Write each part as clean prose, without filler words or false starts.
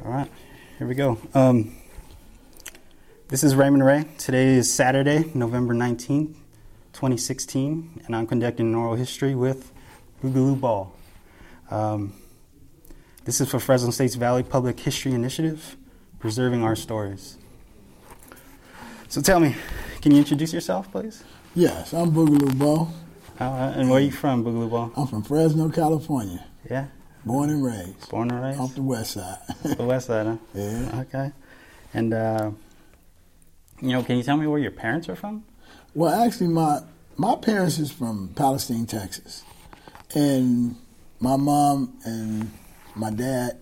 All right, here we go. This is Raymond Ray. Today is Saturday, November 19th, 2016, and I'm conducting an oral history with Boogaloo Ball. This is for Fresno State's Valley Public History Initiative, Preserving Our Stories. So tell me, can you introduce yourself, please? Yes, I'm Boogaloo Ball. And where are you from, Boogaloo Ball? I'm from Fresno, California. Yeah? Born and raised. Born and raised? Off the west side. The west side, huh? Yeah. Okay. And, can you tell me where your parents are from? Well, actually, my parents is from Palestine, Texas. And my mom and my dad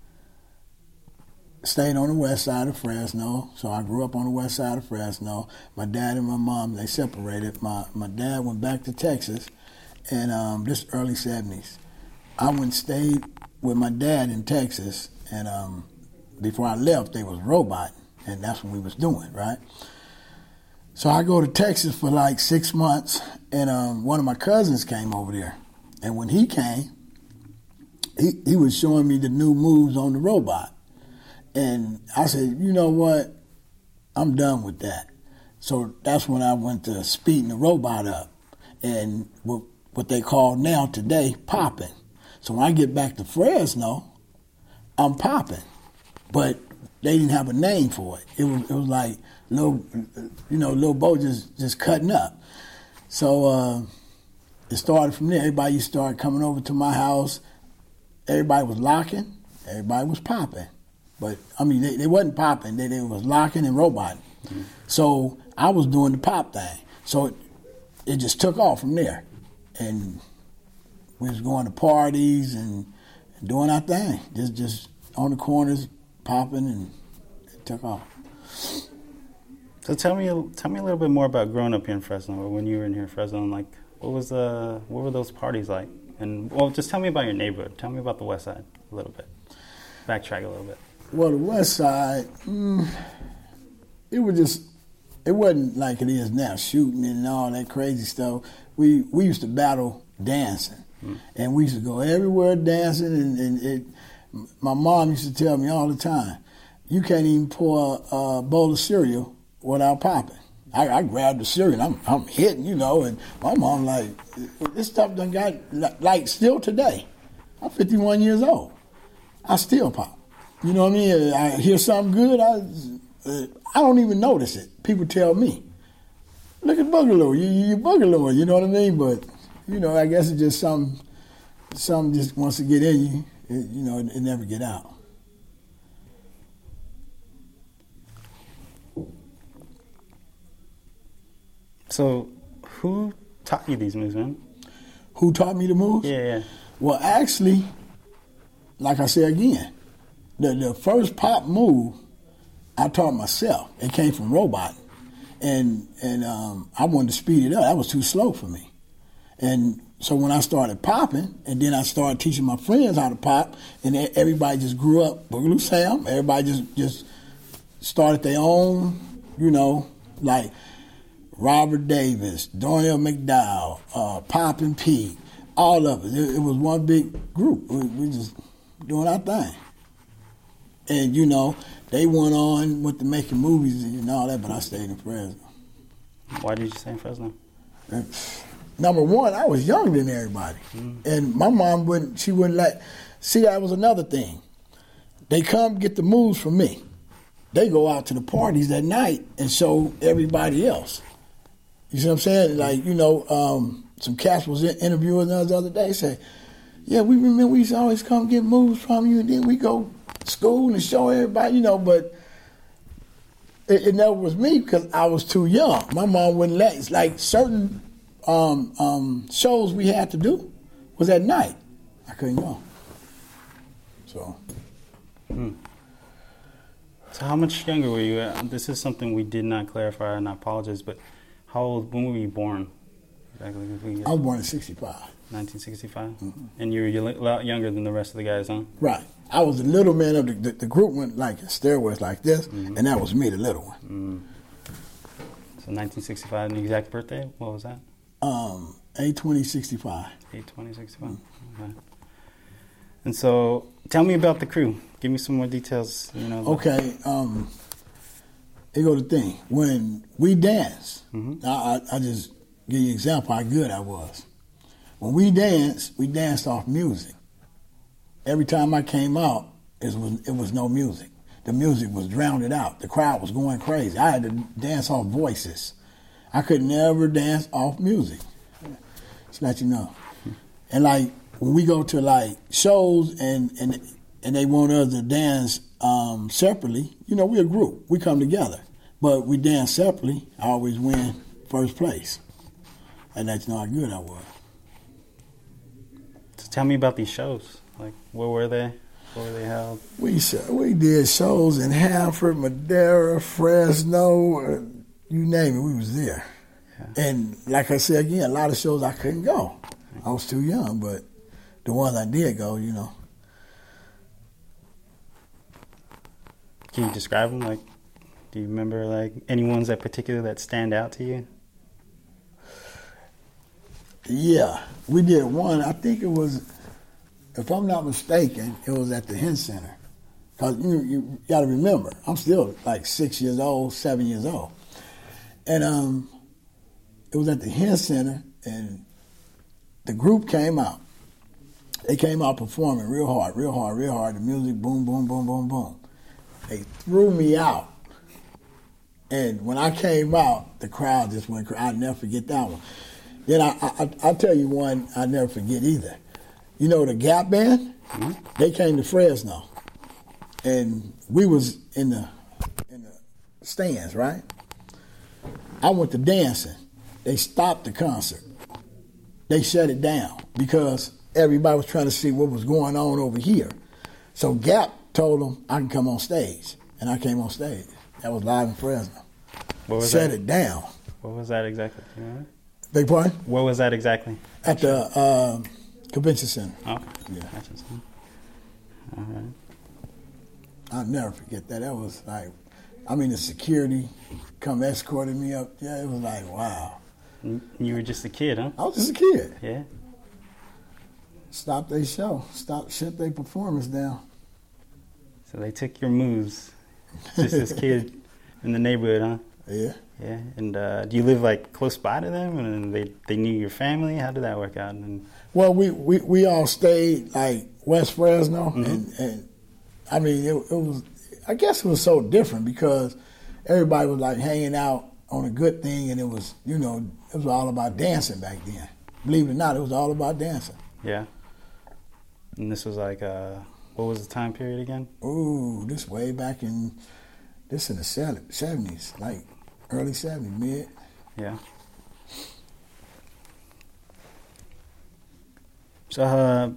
stayed on the west side of Fresno, so I grew up on the west side of Fresno. My dad and my mom, they separated. My dad went back to Texas in this early 70s. I went and stayed with my dad in Texas, and before I left, they was roboting, and that's what we was doing, right? So I go to Texas for like 6 months, and one of my cousins came over there. And when he came, he was showing me the new moves on the robot. And I said, you know what? I'm done with that. So that's when I went to speeding the robot up and what they call now today popping. So when I get back to Fresno, I'm popping. But they didn't have a name for it. It was like little Bo just cutting up. So it started from there. Everybody started coming over to my house. Everybody was locking. Everybody was popping. But, I mean, they wasn't popping. They was locking and roboting. Mm-hmm. So I was doing the pop thing. So it just took off from there. And we was going to parties and doing our thing. Just on the corners, popping, and it took off. So tell me a little bit more about growing up here in Fresno, or when you were in here in Fresno, and like what were those parties like? And just tell me about your neighborhood. Tell me about the West Side a little bit. Backtrack a little bit. Well, the West Side, it wasn't like it is now, shooting and all that crazy stuff. We used to battle dancing, and we used to go everywhere dancing, and my mom used to tell me all the time, you can't even pour a bowl of cereal without popping. I grabbed the cereal, and I'm hitting, and my mom like, this stuff done got, like still today, I'm 51 years old, I still pop. You know what I mean? I hear something good, I don't even notice it. People tell me, look at Boogaloo, you Boogaloo, you know what I mean? But, I guess it's just something just wants to get in you, it never get out. So, who taught you these moves, man? Who taught me the moves? Yeah. Well, actually, like I said again, the first pop move I taught myself. It came from roboting, and I wanted to speed it up. That was too slow for me, and so when I started popping, and then I started teaching my friends how to pop, and everybody just grew up. Boogaloo Sam, everybody just started their own, like Robert Davis, Darnell McDowell, Poppin' Pete, all of it. It was one big group. We just doing our thing. And, they went on with the making movies and all that, but I stayed in Fresno. Why did you stay in Fresno? Number one, I was younger than everybody. And my mom wouldn't let, see, that was another thing. They come get the moves from me. They go out to the parties that night and show everybody else. You see what I'm saying? Like, some cats was interviewing us the other day, say, yeah, we remember we used to always come get moves from you, and then we go to school and show everybody, but it never was me because I was too young. My mom wouldn't let, it's like certain shows we had to do was at night. I couldn't go. So. So how much younger were you? This is something we did not clarify, and I apologize, but when were you born? Exactly. I was born in 65. 1965? Mm-hmm. And you were a lot younger than the rest of the guys, huh? Right. I was the little man of the group went like stairways like this, and that was me, the little one. So 1965, and the exact birthday, what was that? 8/20/65. 8/20/65, okay. And so, tell me about the crew. Give me some more details. Okay. Here go the thing. When we dance, I just give you an example how good I was. When we danced off music. Every time I came out, it was no music. The music was drowned out. The crowd was going crazy. I had to dance off voices. I could never dance off music. Just let you know. And like when we go to like shows and they want us to dance separately, we're a group. We come together. But we dance separately, I always win first place. And that's how good I was. So tell me about these shows. Like, where were they? Where were they held? We did shows in Hanford, Madera, Fresno, you name it, we was there. Yeah. And like I said again, a lot of shows I couldn't go. I was too young, but the ones I did go, Can you describe them? Like, do you remember like any ones that particular that stand out to you? Yeah, we did one. I think it was, if I'm not mistaken, it was at the Hen Center. Because you got to remember, I'm still like 6 years old, 7 years old. And it was at the Hen Center, and the group came out. They came out performing real hard. The music, boom, boom, boom, boom, boom. They threw me out. And when I came out, the crowd just went crazy. I'll never forget that one. Then I'll tell you one I'll never forget either. The Gap Band? Mm-hmm. They came to Fresno. And we was in the stands, right? I went to dancing. They stopped the concert. They shut it down because everybody was trying to see what was going on over here. So Gap told them I can come on stage. And I came on stage. That was live in Fresno. What was Shut that? it down. What was that exactly? You know? Beg pardon? Where was that exactly? At the convention center. Okay. Yeah. All right. I'll never forget that. That was like, the security come escorting me up. Yeah, it was like, wow. You were just a kid, huh? I was just a kid. Yeah. Stopped their show. Shut their performance down. So they took your moves. Just this kid in the neighborhood, huh? Yeah. Yeah. And do you live like close by to them? And they knew your family? How did that work out? Well, we all stayed like West Fresno, mm-hmm. and it was. I guess it was so different because everybody was like hanging out on a good thing, and it was it was all about dancing back then. Believe it or not, it was all about dancing. Yeah. And this was like what was the time period again? Ooh, this way back in the 70s, like early 70s, mid. Yeah. So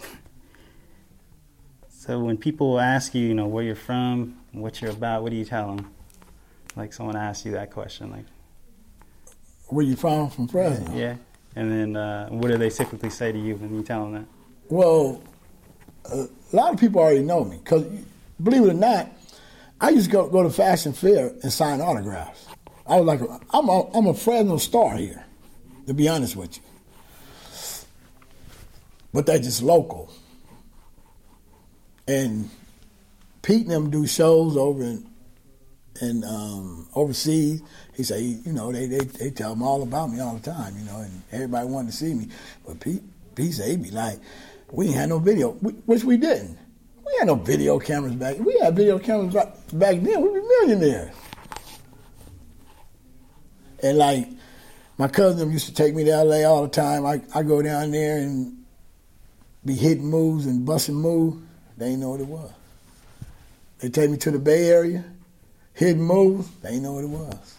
when people ask you, where you're from, what you're about, what do you tell them? Like someone asks you that question, like, where you from Fresno? Yeah. And then what do they typically say to you when you tell them that? Well, a lot of people already know me because, believe it or not, I used to go to Fashion Fair and sign autographs. I was like, I'm a Fresno star here, to be honest with you. But they're just local. And Pete and them do shows over in overseas. He say, they tell them all about me all the time, and everybody wanted to see me. But Pete said, he be like, we ain't had no video, which we didn't. We had no video cameras back. We had video cameras back then. We were millionaires. And like, my cousin used to take me to L.A. all the time. I go down there and be hitting moves and busting moves. They ain't know what it was. They take me to the Bay Area, hitting moves. They ain't know what it was.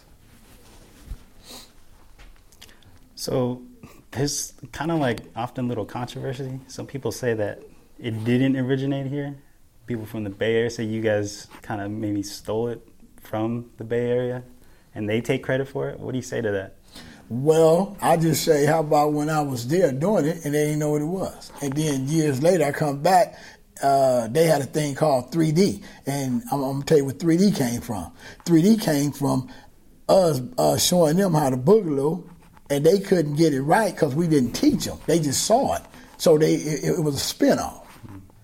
So there's kind of like often little controversy. Some people say that it didn't originate here. People from the Bay Area say you guys kind of maybe stole it from the Bay Area, and they take credit for it. What do you say to that? Well, I just say, how about when I was there doing it and they didn't know what it was? And then years later, I come back, they had a thing called 3D. And I'm going to tell you where 3D came from. 3D came from us showing them how to boogaloo, and they couldn't get it right because we didn't teach them. They just saw it. So it was a spinoff.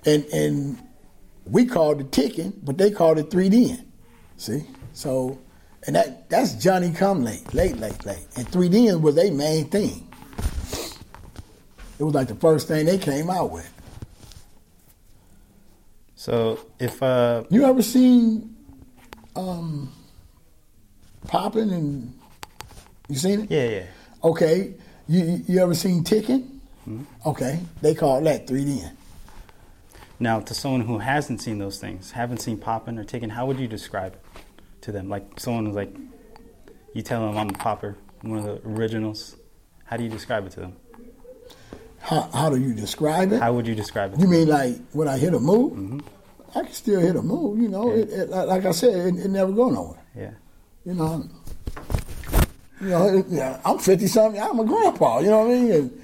And we called it ticking, but they called it 3D'ing. See? So, and that's Johnny Come Late. And 3D'ing was their main thing. It was like the first thing they came out with. So if you ever seen Poppin' and you seen it? yeah. Okay. You ever seen Ticking? Mm-hmm. Okay. They call that 3D'ing. Now, to someone who hasn't seen those things, haven't seen Poppin' or Ticking, how would you describe it to them? Like someone who's like, you tell them I'm a popper, one of the originals. How do you describe it to them? How do you describe it? How would you describe it? You mean like when I hit a move? Mm-hmm. I can still hit a move, you know. Yeah. Like I said, it never go nowhere. Yeah. You know, I'm 50-something. I'm a grandpa, you know what I mean?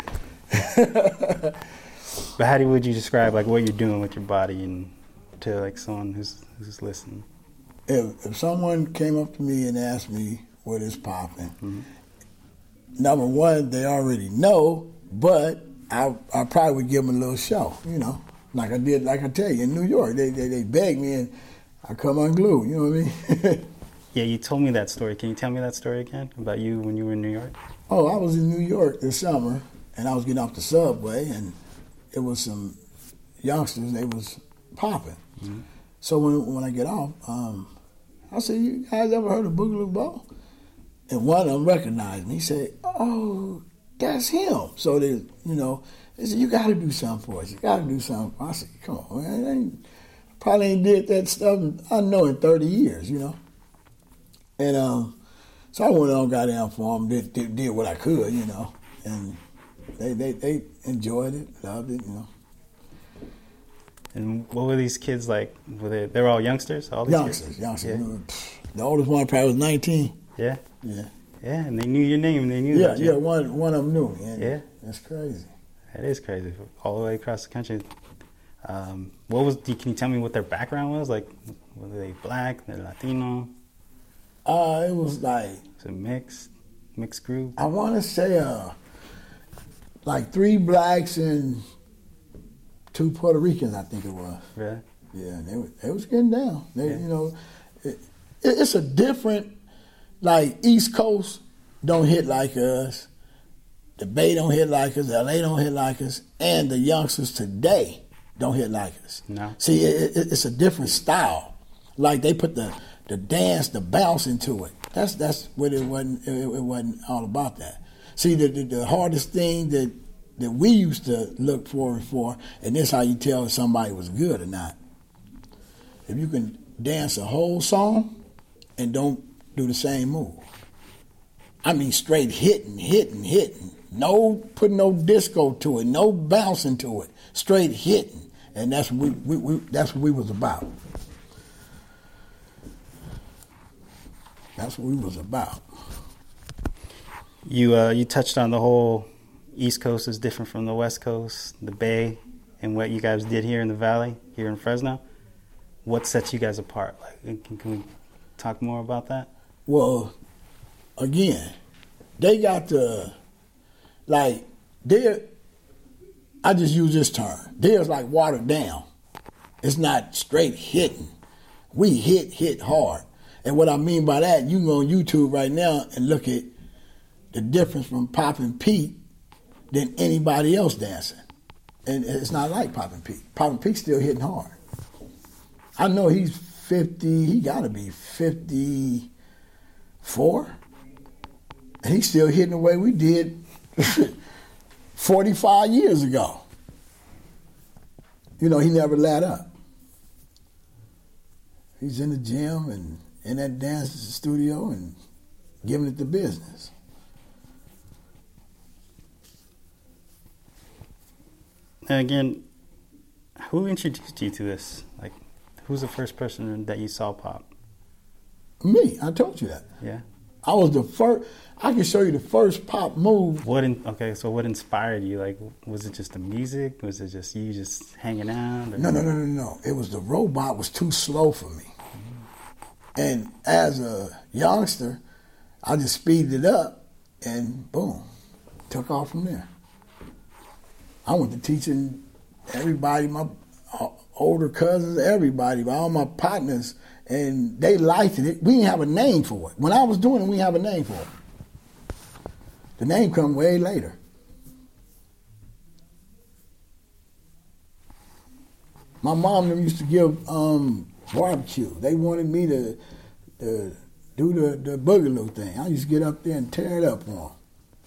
But how would you describe like what you're doing with your body and to like someone who's listening? If someone came up to me and asked me what is popping, mm-hmm. number one, they already know, but I probably would give them a little show, you know, like I did, like I tell you, in New York. They begged me and I come unglued, you know what I mean? Yeah, you told me that story. Can you tell me that story again about you when you were in New York? Oh, I was in New York this summer and I was getting off the subway and it was some youngsters, they was popping. Mm-hmm. So when I get off, I said, you guys ever heard of Boogaloo Ball? And one of them recognized me. He said, oh, that's him. So they, you know, they said, you got to do something for us. You got to do something. I said, come on, man. Probably ain't did that stuff, I know, in 30 years, you know. And so I went on, got down for them, did what I could, you know. And they enjoyed it, loved it, you know. And what were these kids like? They were all youngsters? All these youngsters. Yeah. The oldest one probably was 19. Yeah? Yeah. Yeah, and they knew your name and they knew yeah, that. Yeah, one of them knew me. Yeah? That's crazy. That is crazy. All the way across the country. Can you tell me what their background was? Like, were they black, they're Latino? It was like... Was it mixed group? I want to say like 3 blacks and 2 Puerto Ricans, I think it was. Yeah? Yeah, they was getting down. Yeah. You know, it's a different, like East Coast don't hit like us, the Bay don't hit like us, LA don't hit like us, and the youngsters today don't hit like us. No. See, it's a different style. Like they put the dance, the bounce into it. That's what it wasn't. It wasn't all about that. See, the hardest thing that we used to look forward for, and this is how you tell if somebody was good or not. If you can dance a whole song and don't do the same move. I mean, straight hitting. No putting no disco to it, no bouncing to it. Straight hitting, and that's what we was about. That's what we was about. You touched on the whole East Coast is different from the West Coast, the Bay, and what you guys did here in the Valley, here in Fresno. What sets you guys apart? Like, can we talk more about that? Well, again, they got the, like, I just use this term. Theirs like watered down. It's not straight hitting. We hit hard. And what I mean by that, you can go on YouTube right now and look at the difference from Poppin' Pete than anybody else dancing. And it's not like Poppin' Pete. Poppin' Pete's still hitting hard. I know he's 50, he gotta be 54. And he's still hitting the way we did 45 years ago. You know, he never let up. He's in the gym and in that dance studio and giving it the business. And again, who introduced you to this? Like, who's the first person that you saw pop? Me, I told you that. Yeah. I was the first. I can show you the first pop move. So what inspired you? Like, was it just the music? Was it just you just hanging out? Or? No. It was the robot was too slow for me. And as a youngster, I just speeded it up and boom, took off from there. I went to teaching everybody, older cousins, everybody, all my partners, and they liked it. We didn't have a name for it. When I was doing it, we didn't have a name for it. The name come way later. My mom them used to give barbecue. They wanted me to do the boogaloo thing. I used to get up there and tear it up for them.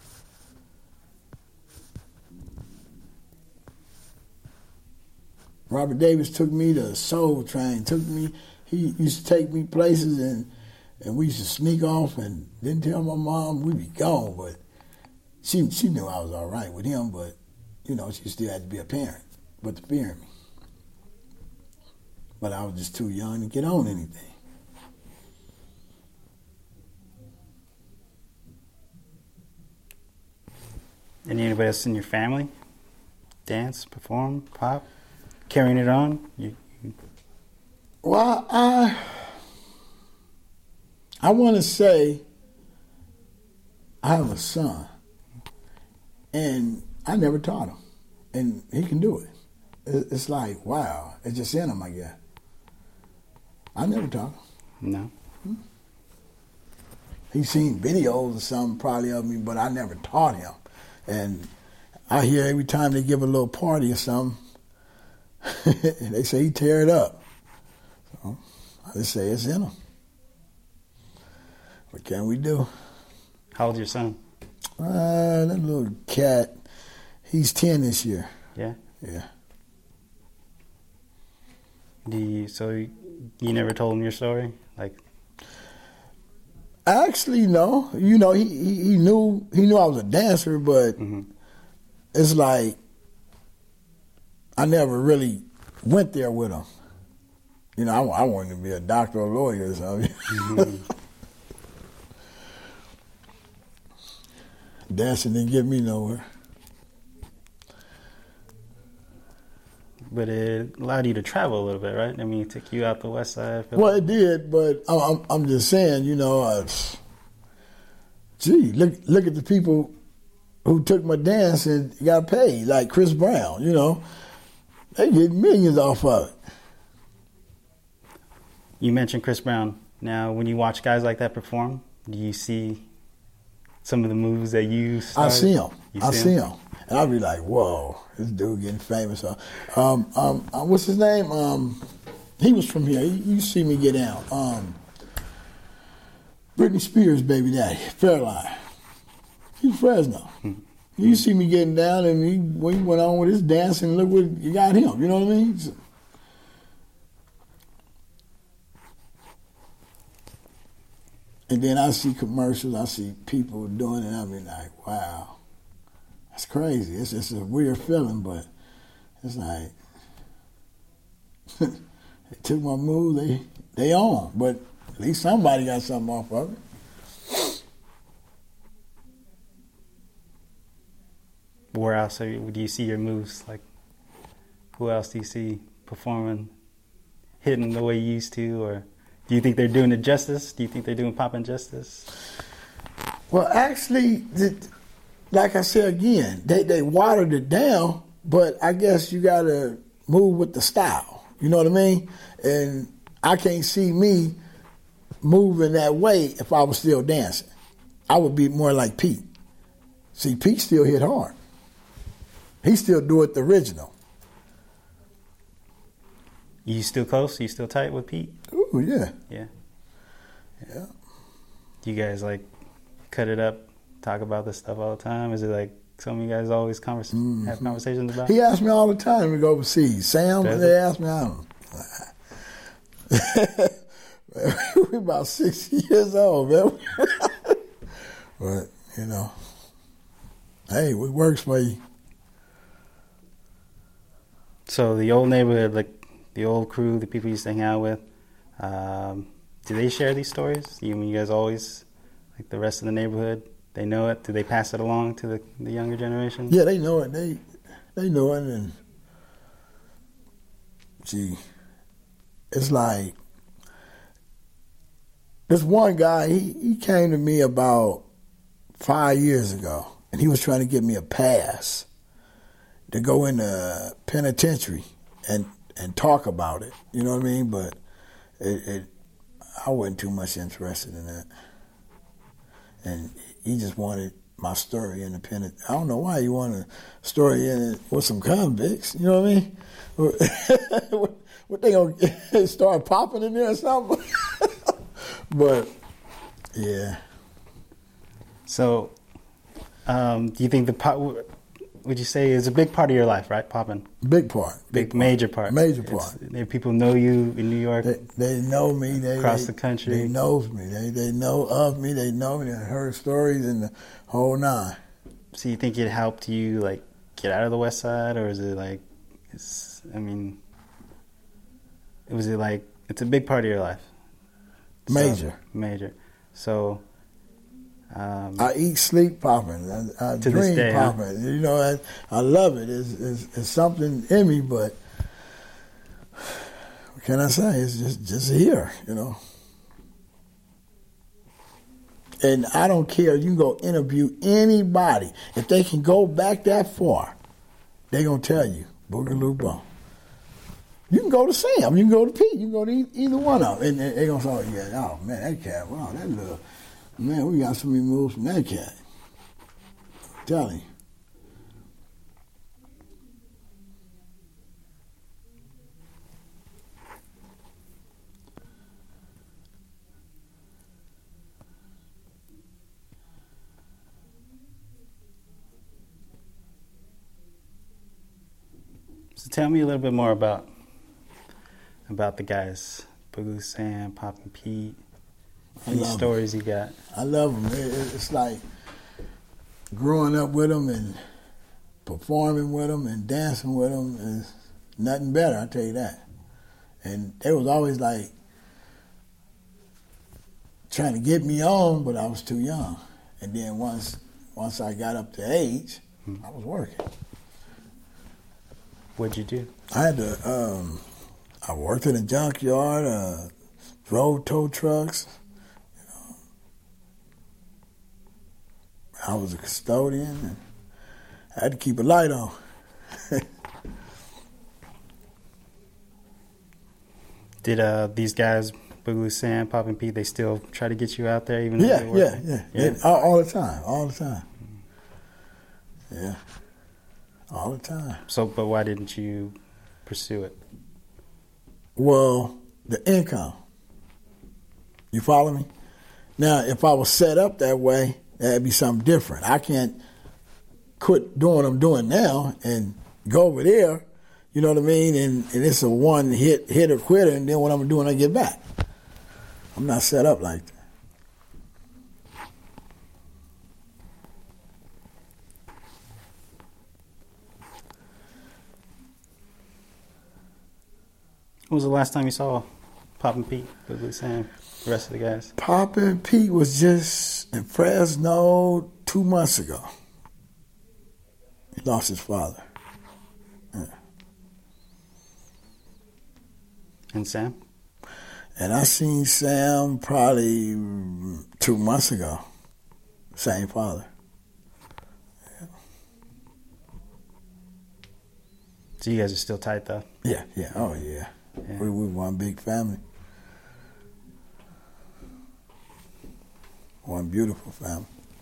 Robert Davis took me to Soul Train. He used to take me places, and we used to sneak off and didn't tell my mom we'd be gone. But she knew I was all right with him, but she still had to be a parent, but to fear me. But I was just too young to get on anything. Anybody else in your family dance, perform, pop, carrying it on? Well, I want to say I have a son, and I never taught him, and he can do it. It's like, wow, it's just in him, I guess. I never taught him. No. He's seen videos or something probably of me, but I never taught him. And I hear every time they give a little party or something, they say he tear it up. So I just say it's in him. What can we do? How old's your son? That little cat, he's 10 this year. Yeah? Yeah. So you never told him your story? Like, actually, no. He knew I was a dancer, but it's like I never really went there with him. I wanted to be a doctor or lawyer or something. Dancing didn't get me nowhere. But it allowed you to travel a little bit, right? I mean, it took you out the West Side. Well, it did, but I'm just saying, gee, look at the people who took my dance and got paid, like Chris Brown, they get millions off of it. You mentioned Chris Brown. Now, when you watch guys like that perform, do you see some of the moves that you started? I see them. I see them. And I'll be like, whoa, this dude getting famous. What's his name? He was from here. You see me get down. Britney Spears' baby daddy, Fairline. He's Fresno. You see me getting down, and he went on with his dance, and look what you got him. You know what I mean? So, and then I see commercials, I see people doing it, and I be like, wow. It's crazy. It's just a weird feeling, but it's like they took my move, they on, but at least somebody got something off of it. Where else do you see your moves? Like, who else do you see performing, hitting the way you used to, or do you think they're doing it justice? Do you think they're doing popping justice? Well, actually, like I said again, they watered it down, but I guess you got to move with the style. You know what I mean? And I can't see me moving that way if I was still dancing. I would be more like Pete. See, Pete still hit hard. He still do it the original. You still close? You still tight with Pete? Ooh, yeah. Yeah. Yeah. Do you guys, cut it up, talk about this stuff all the time? Is it some of you guys always have conversations about? He asks me all the time to go overseas. Sam, they ask me, I don't know. We're about 60 years old, man. But, hey, what works for you? So the old neighborhood, the old crew, the people you used to hang out with, do they share these stories? You guys always, the rest of the neighborhood, they know it? Do they pass it along to the younger generation? Yeah, they know it. They know it, and gee, it's like this one guy. He came to me about 5 years ago, and he was trying to get me a pass to go in the penitentiary and and talk about it. You know what I mean? But I wasn't too much interested in that. And he just wanted my story independent. I don't know why he wanted a story in it with some convicts. You know what I mean? What they gonna start popping in there or something? But yeah. So, do you think would you say is a big part of your life, right? Popping. Big part. Major part. Major part. People know you in New York. They know me. Across the country. They knows me. They know of me. They know me. They heard stories and the whole nine. So you think it helped you like get out of the West Side, or is it like, was it like it's a big part of your life? Major. So. I eat, sleep popping. I to dream this day, popping. Huh? You know, I love it. It's something in me, but what can I say? It's just here, you know. And I don't care. You can go interview anybody. If they can go back that far, they're going to tell you, Boogaloo Bum. You can go to Sam. You can go to Pete. You can go to either one of them. And they're going to say, oh, man, that cat, wow, that little... Man, we got so many moves from that cat. I'm telling you. So tell me a little bit more about the guys, Boogaloo Sam, Poppin' Pete. Any stories you got? I love them. It's like growing up with them and performing with them and dancing with them is nothing better, I tell you that. And they was always like trying to get me on, but I was too young. And then once I got up to age, I was working. What'd you do? I had to. I worked in a junkyard, drove tow trucks. I was a custodian, and I had to keep a light on. Did these guys, Boogaloo Sam, Poppin' Pete, they still try to get you out there even though they work? Yeah. All the time. Yeah, all the time. So, but why didn't you pursue it? Well, the income. You follow me? Now, if I was set up that way, that'd be something different. I can't quit doing what I'm doing now and go over there, you know what I mean? And it's a one hit or quitter, and then what I'm doing, I get back. I'm not set up like that. When was the last time you saw Poppin' Pete, Boogaloo Sam, the rest of the guys? Poppin' Pete was just in Fresno 2 months ago. He lost his father. Yeah. And Sam? And I seen Sam probably 2 months ago. Same father. Yeah. So you guys are still tight though? Yeah. Oh, yeah. We one big family. One beautiful family.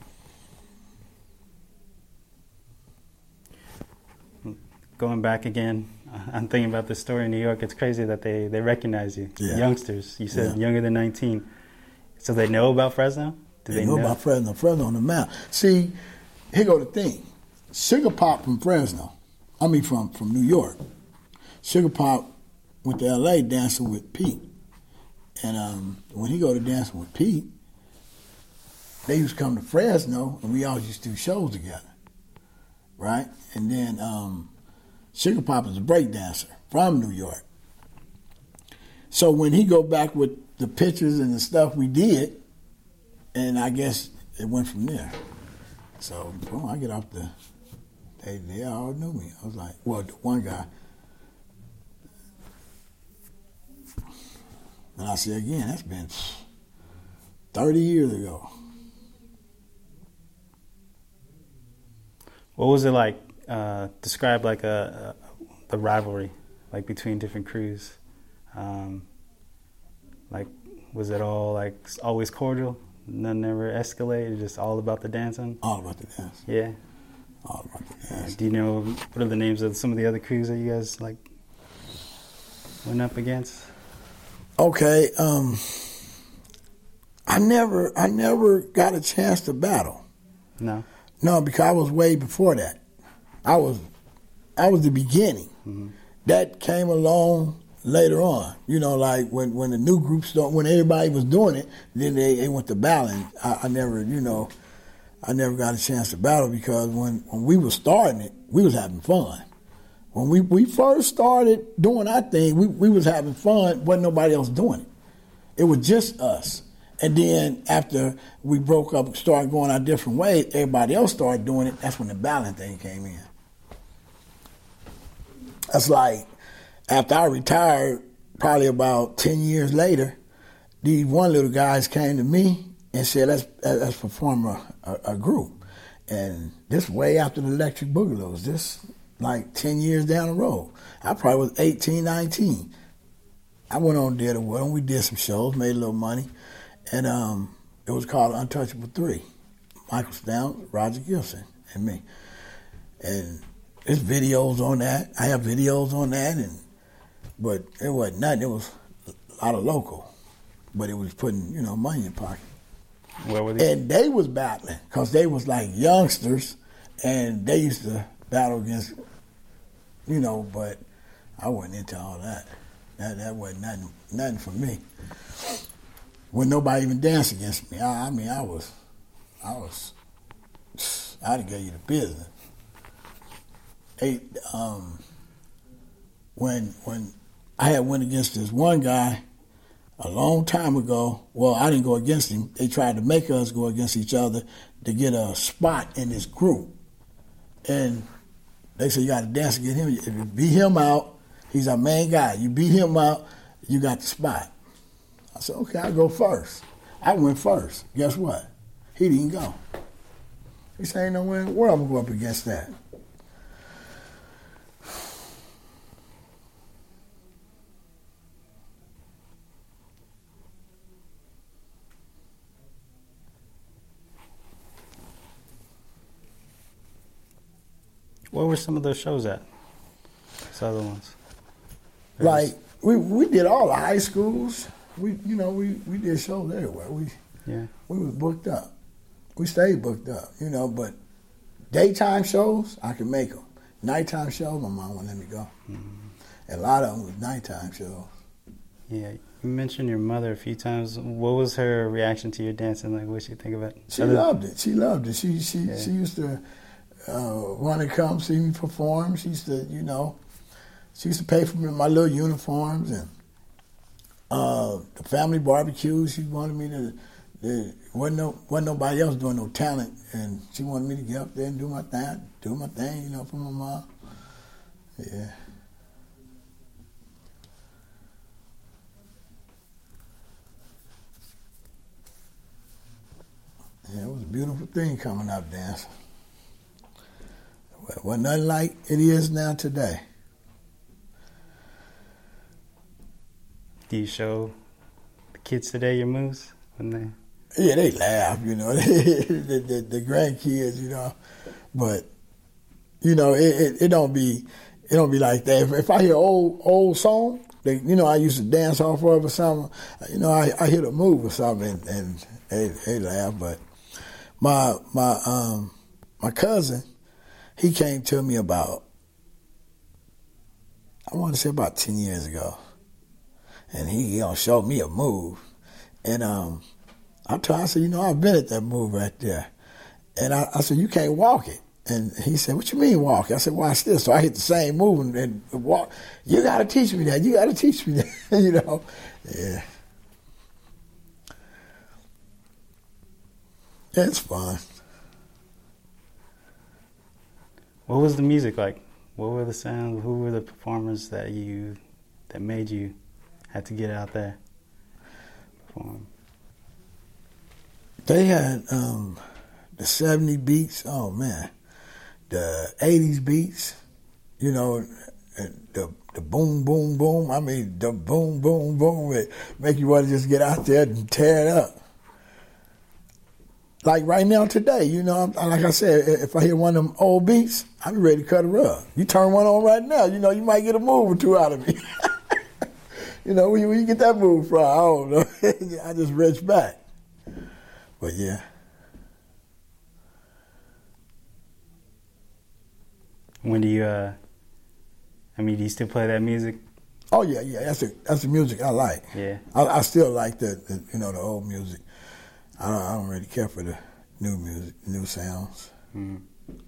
Going back again, I'm thinking about this story in New York. It's crazy that they recognize you. Yeah. Youngsters. You said younger than 19. So they know about Fresno? They know about Fresno. Fresno on the map. See, here go the thing. Sugar Pop from Fresno. I mean from New York. Sugar Pop went to L.A. dancing with Pete. And when he go to dancing with Pete, they used to come to Fresno, and we always used to do shows together, right? And then Sugar Pop is a break dancer from New York. So when he go back with the pictures and the stuff we did, and I guess it went from there. So boom, I get off they all knew me. I was like, well, the one guy. And I say again, that's been 30 years ago. What was it like? Describe like the rivalry, like between different crews? Like, was it all like always cordial? None ever escalated. Just all about the dancing. All about the dance. Yeah. All about the dance. Do you know what are the names of some of the other crews that you guys like went up against? Okay. I never got a chance to battle. No. No, because I was way before that. I was the beginning. Mm-hmm. That came along later on. You know, like when the new groups when everybody was doing it, then they went to battling. I never got a chance to battle because when we was starting it, we was having fun. When we first started doing our thing, we was having fun. Wasn't nobody else doing it. It was just us. And then after we broke up, started going our different ways, everybody else started doing it. That's when the battling thing came in. That's like after I retired, probably about 10 years later, these one little guys came to me and said, let's perform a group. And this way after the Electric Boogaloo, this like 10 years down the road. I probably was 18, 19. I went on there with them. We did some shows, made a little money. And it was called Untouchable 3. Michael Stamps, Roger Gibson, and me. And there's videos on that. I have videos on that, but it wasn't nothing. It was a lot of local. But it was putting, money in your pocket. Where were they? And they was battling, because they was like youngsters, and they used to battle against, but I wasn't into all that. That wasn't nothing for me. When nobody even danced against me. I I'd have gave you the business. When I had went against this one guy a long time ago, well, I didn't go against him. They tried to make us go against each other to get a spot in this group. And they said, you got to dance against him. If you beat him out, he's our main guy. You beat him out, you got the spot. I said, okay, I'll go first. I went first. Guess what? He didn't go. He said, ain't no way in the world I'm going to go up against that. Where were some of those shows at? Those other ones? Like, we did all the high schools. We did shows everywhere. We was booked up. We stayed booked up, but daytime shows, I could make them. Nighttime shows, my mom wouldn't let me go. Mm-hmm. And a lot of them was nighttime shows. Yeah, you mentioned your mother a few times. What was her reaction to your dancing? Like, what she think of it? She loved it. She loved it. She used to want to come see me perform. She used to pay for me my little uniforms and the family barbecue. She wanted me to. Wasn't nobody else doing no talent, and she wanted me to get up there and do my thing, for my mom. Yeah. Yeah, it was a beautiful thing coming up dancing. It wasn't nothing like it is now today. Do you show the kids today your moves when they? Yeah, they laugh, the grandkids, but it don't be like that. If I hear old song, I used to dance off of or something, I hit a move or something and they laugh. But my cousin, he came to me about 10 years ago, and he showed me a move, and I told him, I said, I've been at that move right there. And I said, you can't walk it. And he said, what you mean walk it? I said, watch this. So I hit the same move and walk. You got to teach me that. You got to teach me that, Yeah. It's fun. What was the music like? What were the sounds? Who were the performers that made you have to get out there perform? They had the 70 beats, oh man, the 80s beats, And the boom, boom, boom. I mean, the boom, boom, boom. It make you want to just get out there and tear it up. Like right now today, you know, like I said, if I hear one of them old beats, I'm ready to cut a rug. You turn one on right now, you know, you might get a move or two out of me. You know, where you get that move from? I don't know. I just reach back. But yeah. When do you, do you still play that music? Oh yeah. That's the music I like. Yeah. I still like the the old music. I don't really care for the new music, new sounds. Mm.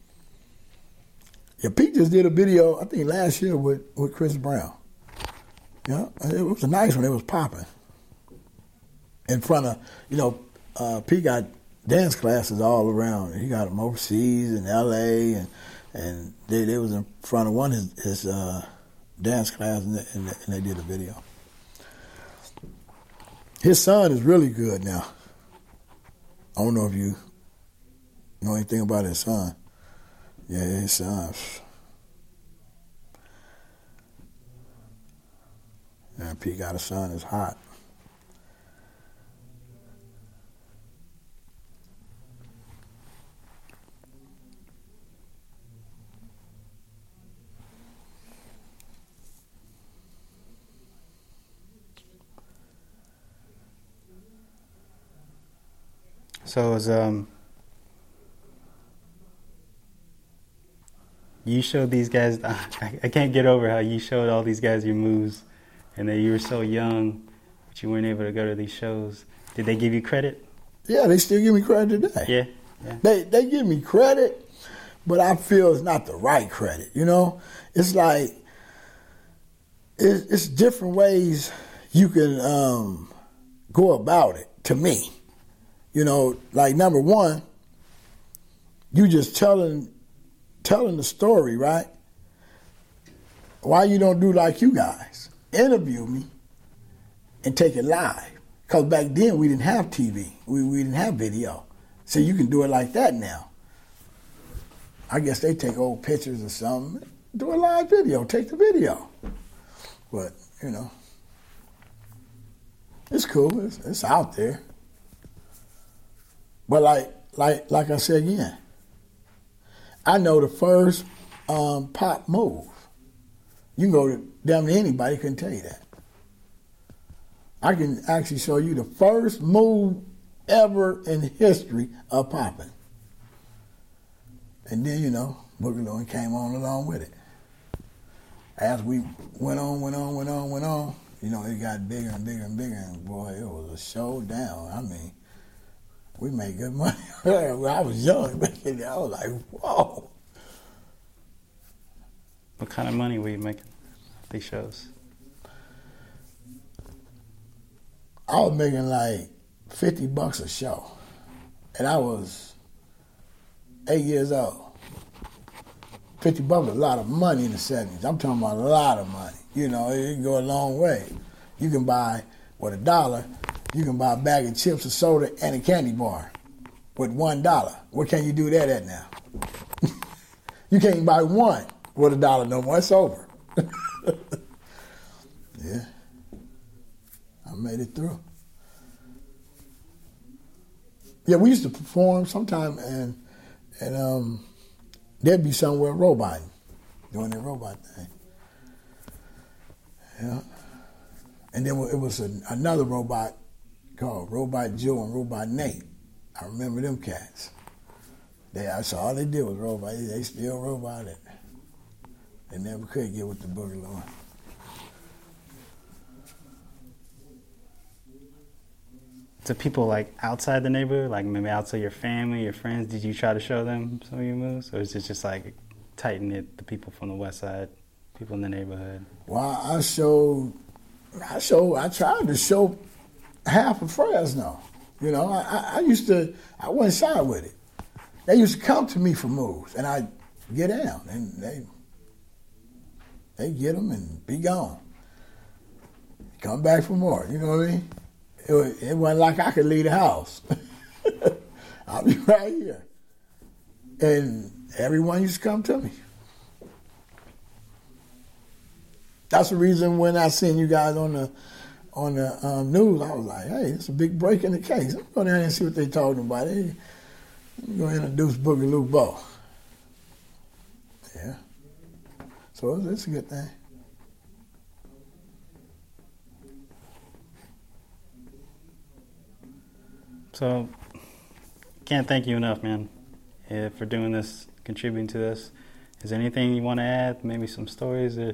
Yeah, Pete just did a video, I think last year with Chris Brown. Yeah, it was a nice one. It was popping. In front of, Pete got dance classes all around. He got them overseas in L.A. and they was in front of one of his dance class and they did a video. His son is really good now. I don't know if you know anything about his son. Yeah, his son. Yeah, Pete got a son that's hot. So is you showed these guys. I can't get over how you showed all these guys your moves, and that you were so young, but you weren't able to go to these shows. Did they give you credit? Yeah, they still give me credit today. Yeah. They give me credit, but I feel it's not the right credit. You know, it's like it's different ways you can go about it. To me. You know, like number one, you just telling the story, right? Why you don't do like you guys? Interview me and take it live. Because back then we didn't have TV. We didn't have video. So you can do it like that now. I guess they take old pictures or something, do a live video, take the video. But, you know, it's cool. It's out there. But like I said again, I know the first pop move. You can go to damn near anybody couldn't tell you that. I can actually show you the first move ever in the history of popping. And then, Boogie Low came on along with it. As we went on, it got bigger and bigger and bigger, and boy, it was a showdown. I mean, we made good money. I was young, I was like, whoa. What kind of money were you making at these shows? I was making like $50 a show. And I was 8 years old. $50 was a lot of money in the 70s. I'm talking about a lot of money. It can go a long way. You can buy, with $1, you can buy a bag of chips, a soda, and a candy bar with $1. Where can you do that at now? You can't buy one with $1 no more. It's over. Yeah. I made it through. Yeah, we used to perform sometime and they'd be somewhere roboting, doing their robot thing. Yeah. And then it was another robot called Robot Joe and Robot Nate. I remember them cats. That's all they did was robot. They still roboted. They never could get with the Boogie Low. To people like outside the neighborhood, like maybe outside your family, your friends, did you try to show them some of your moves? Or is it just like tight-knit, the people from the west side, people in the neighborhood? Well, I tried to show half of Fresno. I wasn't shy with it. They used to come to me for moves, and I'd get down, and they get them and be gone. Come back for more, you know what I mean? It wasn't like I could leave the house. I'll be right here. And everyone used to come to me. That's the reason when I seen you guys on the news, I was like, hey, it's a big break in the case. Let's go down and see what they're talking about. Hey, I'm going to introduce Boogaloo Bo. Yeah. So it's a good thing. So, can't thank you enough, man, for doing this, contributing to this. Is there anything you want to add? Maybe some stories that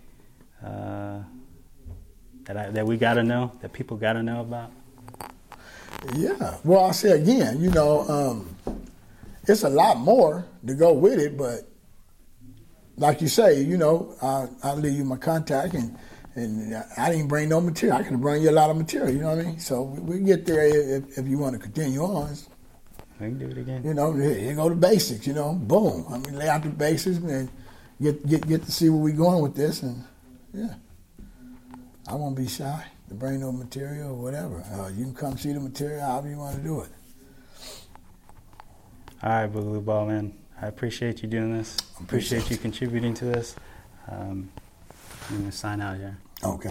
that we got to know, that people got to know about? Yeah. Well, I'll say again, it's a lot more to go with it, but like you say, I'll leave you my contact, and I didn't bring no material. I could have brought you a lot of material, you know what I mean? So we get there if you want to continue on. We can do it again. Here go the basics, boom. I mean, lay out the basics and get to see where we're going with this, and yeah. I won't be shy to bring no material or whatever. You can come see the material however you want to do it. All right, Boogaloo Bo, man. I appreciate you doing this. Appreciate you contributing to this. I'm going to sign out here. Okay.